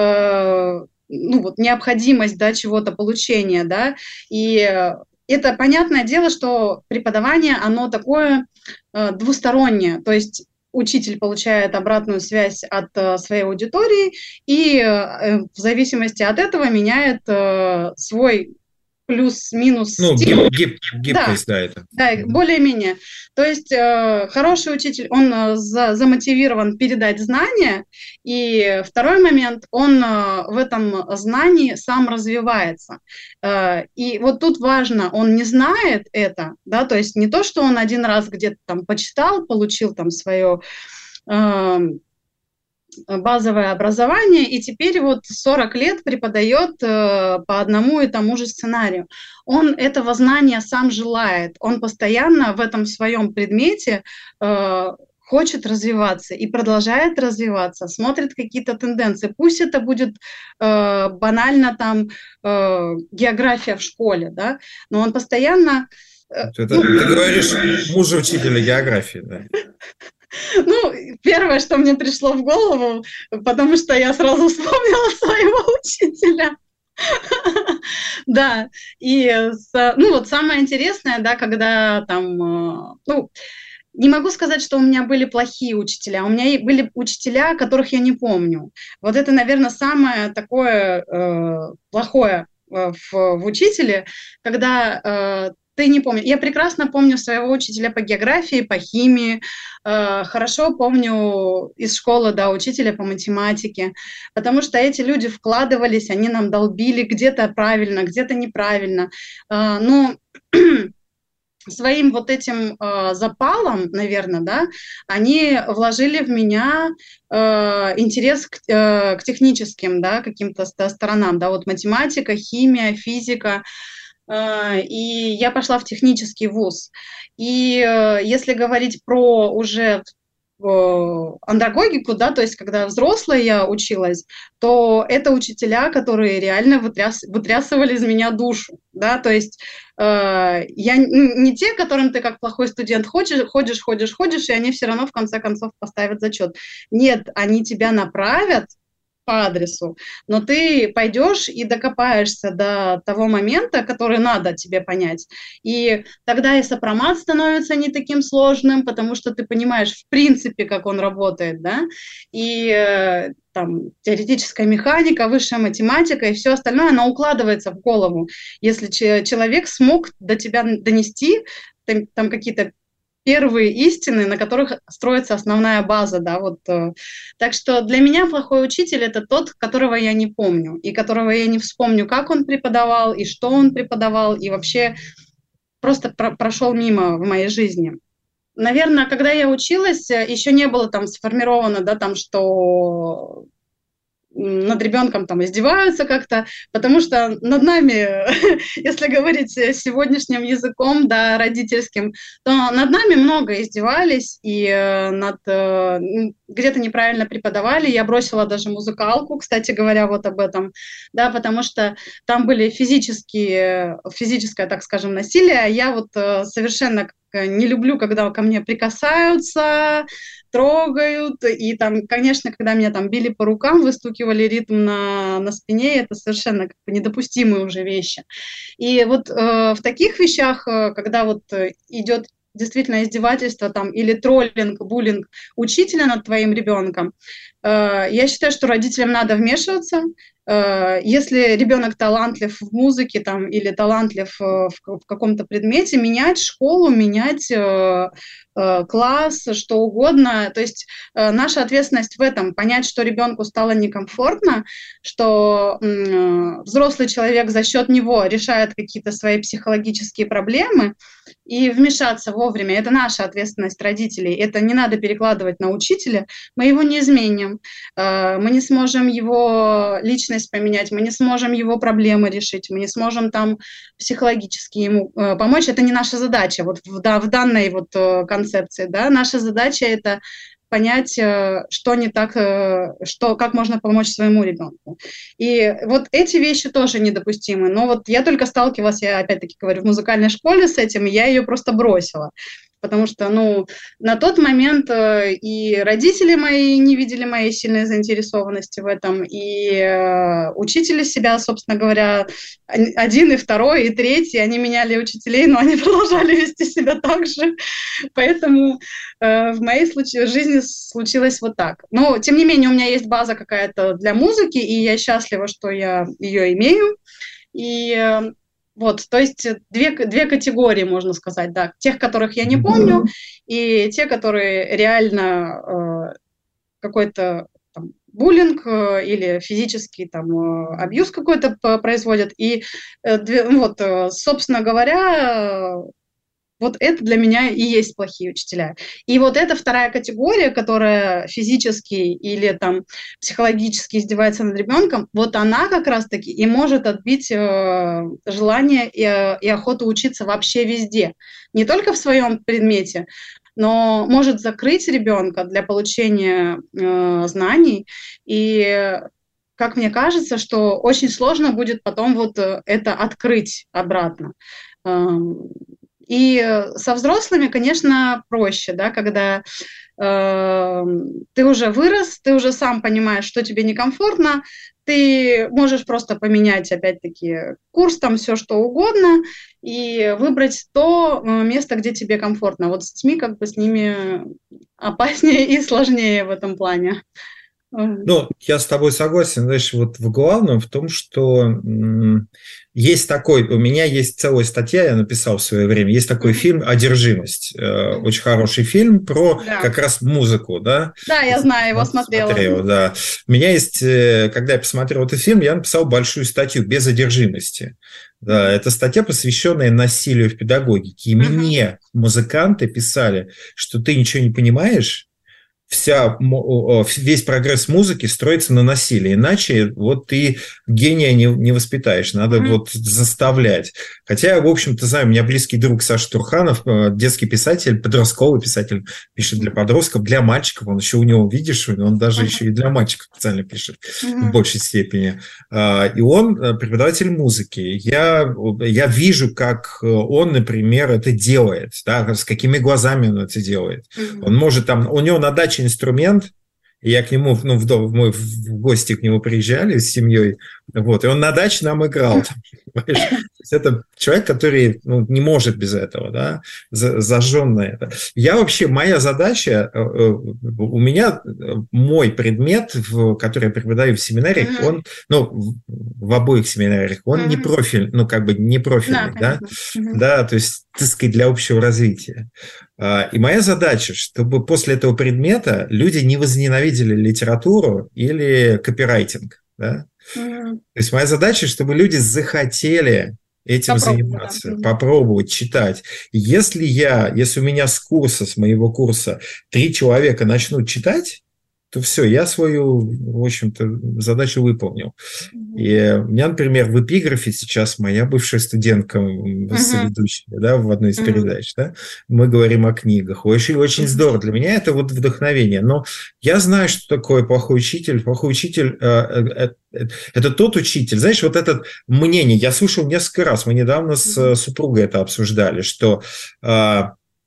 Speaker 3: э, ну вот, необходимость, да, чего-то получения, да, и это понятное дело, что преподавание, оно такое э, двустороннее, то есть учитель получает обратную связь от э, своей аудитории и э, в зависимости от этого меняет э, свой плюс-минус
Speaker 2: Ну,
Speaker 3: стиль.
Speaker 2: гиб, гибкость, да, да, это.
Speaker 3: Да, более-менее. То есть э, хороший учитель, он э, за, замотивирован передать знания, и второй момент, он э, в этом знании сам развивается. Э, и вот тут важно, он не знает это, да, то есть не то, что он один раз где-то там почитал, получил там свое... Э, базовое образование, и теперь вот сорок лет преподает э, по одному и тому же сценарию. Он этого знания сам желает, он постоянно в этом своем предмете э, хочет развиваться и продолжает развиваться, смотрит какие-то тенденции. Пусть это будет э, банально там э, география в школе, да, но он постоянно...
Speaker 2: Э, это, ну, ты говоришь мужа учителя географии, да?
Speaker 3: Ну, первое, что мне пришло в голову, потому что я сразу вспомнила своего учителя. Да, и, ну, вот самое интересное, да, когда там, ну, не могу сказать, что у меня были плохие учителя, у меня были учителя, которых я не помню. Вот это, наверное, самое такое э, плохое в, в учителе, когда... Э, Ты не помнишь. Я прекрасно помню своего учителя по географии, по химии, э, хорошо помню из школы, да, учителя по математике, потому что эти люди вкладывались, они нам долбили где-то правильно, где-то неправильно. Э, но своим вот этим э, запалом, наверное, да, они вложили в меня э, интерес к, э, к техническим, да, каким-то сторонам, да, вот математика, химия, физика. И я пошла в технический вуз. И если говорить про уже андрогогику, да, то есть когда взрослая я училась, то это учителя, которые реально вытряс, вытрясывали из меня душу, да, то есть э, я не те, которым ты как плохой студент ходишь, ходишь, ходишь, ходишь, и они все равно в конце концов поставят зачет. Нет, они тебя направят по адресу, но ты пойдешь и докопаешься до того момента, который надо тебе понять. И тогда и сопромат становится не таким сложным, потому что ты понимаешь, в принципе, как он работает, да, и э, там теоретическая механика, высшая математика и все остальное, она укладывается в голову. Если че- человек смог до тебя донести там, там какие-то первые истины, на которых строится основная база, да, вот. Так что для меня плохой учитель – это тот, которого я не помню, и которого я не вспомню, как он преподавал, и что он преподавал, и вообще просто про- прошел мимо в моей жизни. Наверное, когда я училась, еще не было там сформировано, да, там, что над ребенком там издеваются как-то, потому что над нами, если говорить сегодняшним языком, да, родительским, то над нами много издевались и над, где-то неправильно преподавали. Я бросила даже музыкалку, кстати говоря, вот об этом, да, потому что там были физические, физическое, так скажем, насилие, а я вот совершенно не люблю, когда ко мне прикасаются, трогают, и там, конечно, когда меня там били по рукам, выстукивали ритм на, на спине, это совершенно как бы недопустимые уже вещи. И вот э, в таких вещах, э, когда вот идет действительно издевательство там, или троллинг, буллинг учителя над твоим ребенком, э, я считаю, что родителям надо вмешиваться. Э, если ребенок талантлив в музыке там, или талантлив э, в, в каком-то предмете, менять школу, менять э, э, класс, что угодно. То есть э, наша ответственность в этом, понять, что ребенку стало некомфортно, что э, взрослый человек за счет него решает какие-то свои психологические проблемы, и вмешаться вовремя. Это наша ответственность родителей. Это не надо перекладывать на учителя. Мы его не изменим. Мы не сможем его личность поменять, мы не сможем его проблемы решить, мы не сможем там психологически ему помочь. Это не наша задача вот в, да, в данной вот концепции. Да? Наша задача – это понять, что не так, что, как можно помочь своему ребенку. И вот эти вещи тоже недопустимы. Но вот я только сталкивалась, я опять-таки говорю, в музыкальной школе с этим, и я ее просто бросила. Потому что, ну, на тот момент и родители мои не видели моей сильной заинтересованности в этом, и э, учители себя, собственно говоря, один и второй, и третий, они меняли учителей, но они продолжали вести себя так же. Поэтому э, в моей случае, жизни случилось вот так. Но, тем не менее, у меня есть база какая-то для музыки, и я счастлива, что я ее имею. И... Вот, то есть две, две категории, можно сказать, да, тех, которых я не помню, и те, которые реально э, какой-то там, буллинг э, или физический там э, абьюз какой-то производят. И э, две, вот, э, собственно говоря, э, вот это для меня и есть плохие учителя. И вот эта вторая категория, которая физически или там психологически издевается над ребенком, вот она как раз-таки и может отбить э, желание и, и охоту учиться вообще везде. Не только в своем предмете, но может закрыть ребенка для получения э, знаний. И как мне кажется, что очень сложно будет потом вот это открыть обратно. И со взрослыми, конечно, проще, да, когда э, ты уже вырос, ты уже сам понимаешь, что тебе некомфортно, ты можешь просто поменять, опять-таки, курс, там все что угодно, и выбрать то место, где тебе комфортно. Вот с детьми как бы с ними опаснее и сложнее в этом плане.
Speaker 2: Ну, я с тобой согласен, знаешь, вот в главном в том, что м- есть такой, у меня есть целая статья, я написал в свое время, есть такой mm-hmm. фильм «Одержимость», э, очень хороший фильм про да. как раз музыку, да?
Speaker 3: Да, я знаю, его смотрела.
Speaker 2: Смотрел, да. У меня есть, когда я посмотрел этот фильм, я написал большую статью «Без одержимости». Да, это статья, посвященная насилию в педагогике. И mm-hmm. мне музыканты писали, что ты ничего не понимаешь, Вся, весь прогресс музыки строится на насилии, иначе вот ты гения не, не воспитаешь, надо mm-hmm. вот заставлять. Хотя, в общем-то, знаю, у меня близкий друг Саша Турханов, детский писатель, подростковый писатель, пишет для подростков, для мальчиков, он еще у него, видишь, он даже mm-hmm. еще и для мальчиков специально пишет mm-hmm. в большей степени. И он преподаватель музыки. Я, я вижу, как он, например, это делает, да, с какими глазами он это делает. Mm-hmm. Он может там, у него на даче инструмент, и я к нему, ну, в, дом, мы в гости к нему приезжали с семьей, вот, и он на даче нам играл. Это человек, который ну, не может без этого, да, зажжен на это. Я вообще, моя задача, у меня мой предмет, который я преподаю в семинариях, mm-hmm. он, ну, в обоих семинариях, он mm-hmm. не профиль, ну, как бы не профильный, да, да? Mm-hmm. да, то есть, так сказать, для общего развития. И моя задача, чтобы после этого предмета люди не возненавидели литературу или копирайтинг, да. Mm-hmm. То есть моя задача, чтобы люди захотели этим попробовать, заниматься, да. попробовать читать. Если я, если у меня с курса, с моего курса три человека начнут читать, то все, я свою, в общем-то, задачу выполнил. Mm-hmm. И у меня, например, в эпиграфе сейчас моя бывшая студентка, mm-hmm. соведущая, да, в одной из mm-hmm. передач, да, мы говорим о книгах. Очень, очень mm-hmm. здорово. Для меня это вот вдохновение. Но я знаю, что такое плохой учитель. Плохой учитель э, э, – это тот учитель, знаешь, вот это мнение, я слушал несколько раз, мы недавно с mm-hmm. супругой это обсуждали, что э,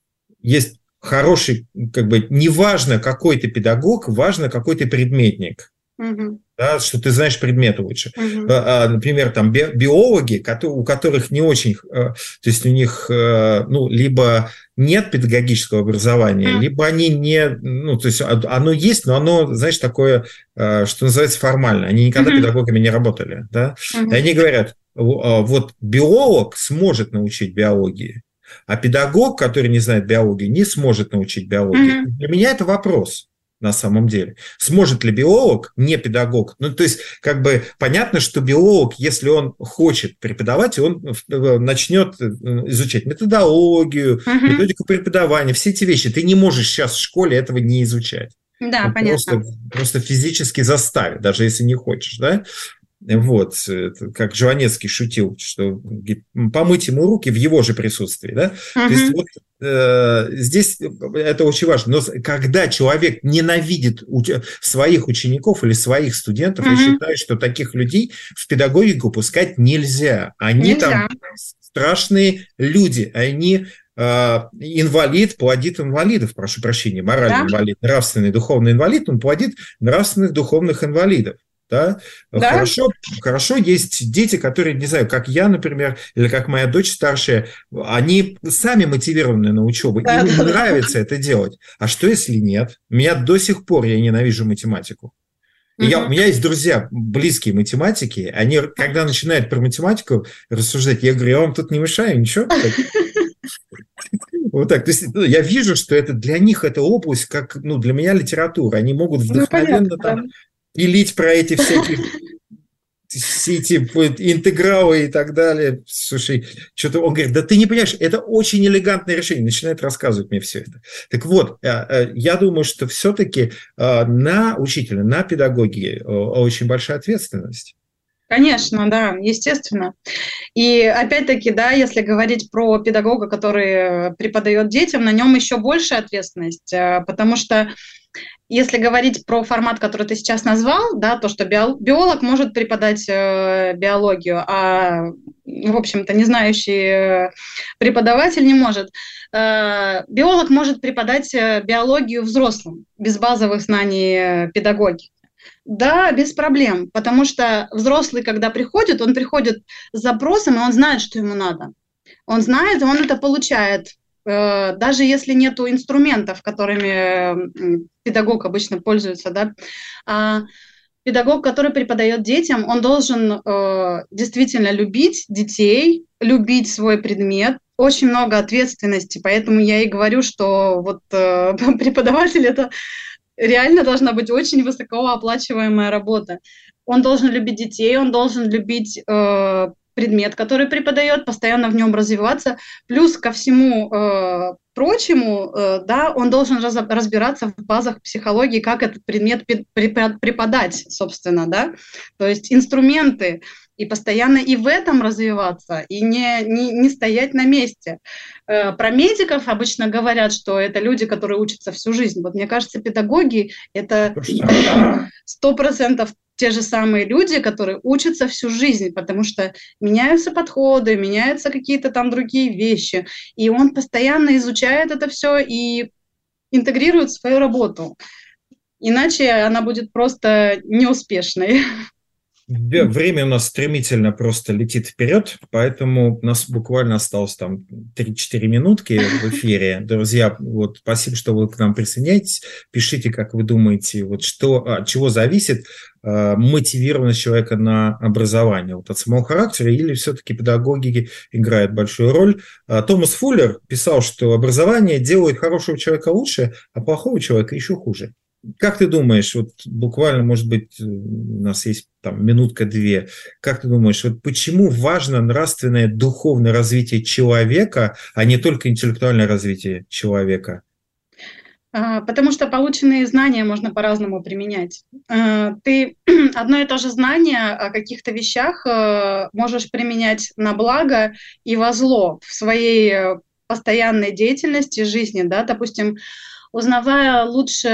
Speaker 2: есть хороший, как бы, неважно, какой ты педагог, важно, какой ты предметник. Угу. Да, что ты знаешь предмет лучше. Угу. Например, там би- биологи, у которых не очень, то есть у них, ну, либо нет педагогического образования, угу. либо они не, ну, то есть оно есть, но оно, знаешь, такое, что называется, формально. Они никогда угу. педагогами не работали. Да? Угу. И они говорят, вот биолог сможет научить биологии, а педагог, который не знает биологии, не сможет научить биологии. Mm-hmm. Для меня это вопрос на самом деле. Сможет ли биолог, не педагог? Ну, то есть, как бы понятно, что биолог, если он хочет преподавать, он начнет изучать методологию, mm-hmm. методику преподавания, все эти вещи. Ты не можешь сейчас в школе этого не изучать.
Speaker 3: Да,
Speaker 2: он
Speaker 3: понятно.
Speaker 2: Просто, просто физически заставит, даже если не хочешь, да? Вот, как Жванецкий шутил, что помыть ему руки в его же присутствии, да? Uh-huh. То есть вот э, здесь это очень важно. Но когда человек ненавидит уч- своих учеников или своих студентов, uh-huh. я считаю, что таких людей в педагогику пускать нельзя. Они нельзя. Там страшные люди, они э, инвалид плодит инвалидов, прошу прощения, моральный да? инвалид, нравственный, духовный инвалид, он плодит нравственных, духовных инвалидов. Да? Да? Хорошо, хорошо, есть дети, которые, не знаю, как я, например, или как моя дочь старшая, они сами мотивированы на учебу, да, им да, нравится да. это делать. А что, если нет? Меня до сих пор, я ненавижу математику. Я, у меня есть друзья, близкие математики, они, когда начинают про математику рассуждать, я говорю, я вам тут не мешаю, ничего? Вот так. То есть я вижу, что это для них эта область, как ну, для меня литература. Они могут вдохновенно ну, там пилить про эти всякие все эти интегралы и так далее. Слушай, что-то он говорит, да ты не понимаешь, это очень элегантное решение. Начинает рассказывать мне все это. Так вот, я думаю, что все-таки на учителя, на педагоге очень большая ответственность.
Speaker 3: Конечно, да, естественно. И опять-таки, да, если говорить про педагога, который преподает детям, на нем еще больше ответственность, потому что если говорить про формат, который ты сейчас назвал, да, то, что биолог может преподать э, биологию, а, в общем-то, не знающий преподаватель не может. Э, биолог может преподать биологию взрослым, без базовых знаний педагогики. Да, без проблем, потому что взрослый, когда приходит, он приходит с запросом, и он знает, что ему надо. Он знает, и он это получает. Даже если нет инструментов, которыми педагог обычно пользуется, да, а педагог, который преподает детям, он должен э, действительно любить детей, любить свой предмет, очень много ответственности, поэтому я и говорю, что вот э, преподаватель – это реально должна быть очень высокооплачиваемая работа. Он должен любить детей, он должен любить э, предмет, который преподает, постоянно в нем развиваться. Плюс ко всему э, прочему, э, да, он должен раз, разбираться в базах психологии, как этот предмет преподать, собственно, да. То есть инструменты, и постоянно и в этом развиваться, и не, не, не стоять на месте. Э, про медиков обычно говорят, что это люди, которые учатся всю жизнь. Вот мне кажется, педагоги – это сто процентов те же самые люди, которые учатся всю жизнь, потому что меняются подходы, меняются какие-то там другие вещи, и он постоянно изучает это все и интегрирует в свою работу. Иначе она будет просто неуспешной.
Speaker 2: Время у нас стремительно просто летит вперед, поэтому у нас буквально осталось там три-четыре минутки в эфире. Друзья, вот спасибо, что вы к нам присоединяетесь. Пишите, как вы думаете, вот что, от чего зависит э, мотивированность человека на образование, вот от самого характера или все-таки педагогики играет большую роль. А Томас Фуллер писал, что образование делает хорошего человека лучше, а плохого человека еще хуже. Как ты думаешь, вот буквально, может быть, у нас есть там минутка-две, как ты думаешь, вот почему важно нравственное, духовное развитие человека, а не только интеллектуальное развитие человека?
Speaker 3: Потому что полученные знания можно по-разному применять. Ты одно и то же знание о каких-то вещах можешь применять на благо и во зло в своей постоянной деятельности, жизни, да, допустим, узнавая лучше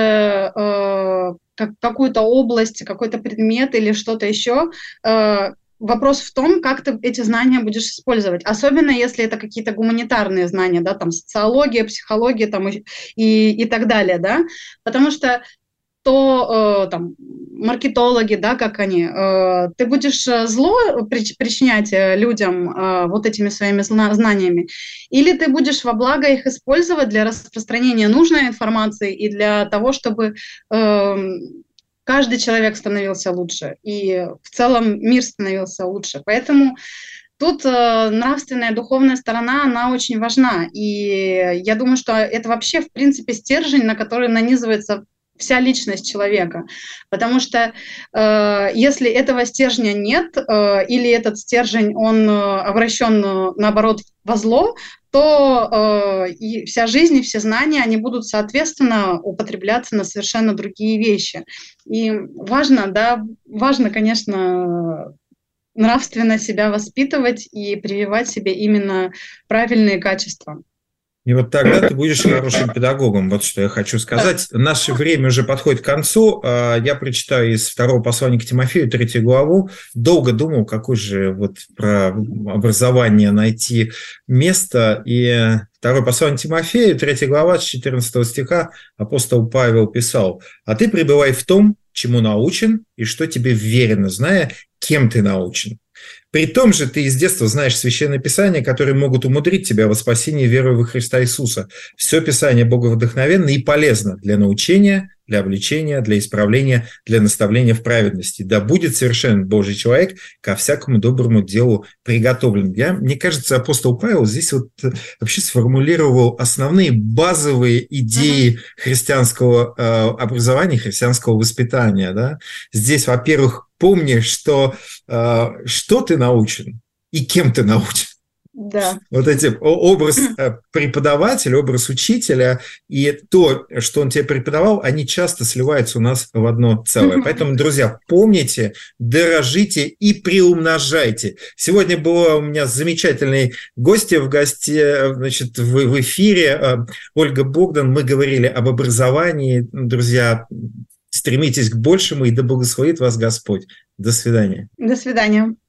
Speaker 3: э, как, какую-то область, какой-то предмет или что-то еще, э, вопрос в том, как ты эти знания будешь использовать. Особенно если это какие-то гуманитарные знания, да, там социология, психология там, и, и, и так далее, да, потому что то э, там, маркетологи, да, как они, э, ты будешь зло причинять людям э, вот этими своими знаниями, или ты будешь во благо их использовать для распространения нужной информации и для того, чтобы э, каждый человек становился лучше, и в целом мир становился лучше. Поэтому тут э, нравственная, духовная сторона, она очень важна, и я думаю, что это вообще, в принципе, стержень, на который нанизывается вся личность человека, потому что э, если этого стержня нет, э, или этот стержень, он э, обращен, э, наоборот, во зло, то э, и вся жизнь, и все знания, они будут, соответственно, употребляться на совершенно другие вещи. И важно, да, важно, конечно, нравственно себя воспитывать и прививать себе именно правильные качества.
Speaker 2: И вот тогда ты будешь хорошим педагогом, вот что я хочу сказать. Наше время уже подходит к концу. Я прочитаю из второго послания к Тимофею, третью главу. Долго думал, какое же вот про образование найти место. И второе послание Тимофею, третья глава, с четырнадцатого стиха апостол Павел писал: «А ты пребывай в том, чему научен, и что тебе верено, зная, кем ты научен. При том же ты из детства знаешь Священное Писание, которые могут умудрить тебя во спасении верой во Христа Иисуса. Все Писание боговдохновенно и полезно для научения, для обличения, для исправления, для наставления в праведности. Да будет совершен Божий человек ко всякому доброму делу приготовлен. Я, мне кажется, апостол Павел здесь вот вообще сформулировал основные базовые идеи христианского э, образования, христианского воспитания. Да? Здесь, во-первых, помни, что, э, что ты научен и кем ты научен.
Speaker 3: Да.
Speaker 2: Вот эти образ преподавателя, образ учителя и то, что он тебе преподавал, они часто сливаются у нас в одно целое. Поэтому, друзья, помните, дорожите и приумножайте. Сегодня была у меня замечательные гости в гости, значит, в, в эфире. Ольга Богдан, мы говорили об образовании. Друзья, стремитесь к большему, и да благословит вас Господь. До свидания.
Speaker 3: До свидания.